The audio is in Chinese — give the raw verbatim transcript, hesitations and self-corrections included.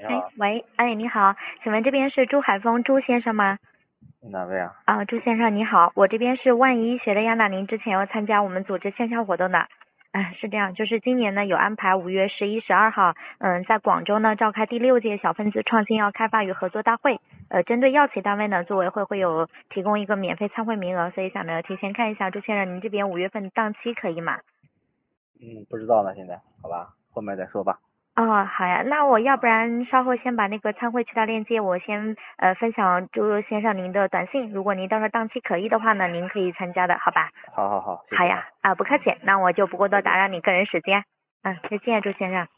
哎， 你好， 喂，哎，你好，请问这边是朱海峰朱先生吗？ 哪位啊？ 啊，朱先生你好，我这边是万一医学的呀，那您之前要参加我们组织线下活动的。哎，是这样，就是今年呢有安排五月十一、十二号，嗯，在广州呢召开第六届小分子创新药开发与合作大会。呃，针对药企单位呢，组委会会有提供一个免费参会名额，所以想呢提前看一下朱先生您这边五月份档期可以吗？ 嗯，不知道呢，现在，好吧，后面再说吧。 哦，好呀，那我要不然稍后先把那个参会渠道链接，我先呃分享朱先生您的短信，如果您到时候档期可以的话呢，您可以参加的，好吧？ 好好好，谢好呀， 谢啊， 啊不客气，那我就不过多再见。 打扰你个人时间，嗯，再见，朱先生。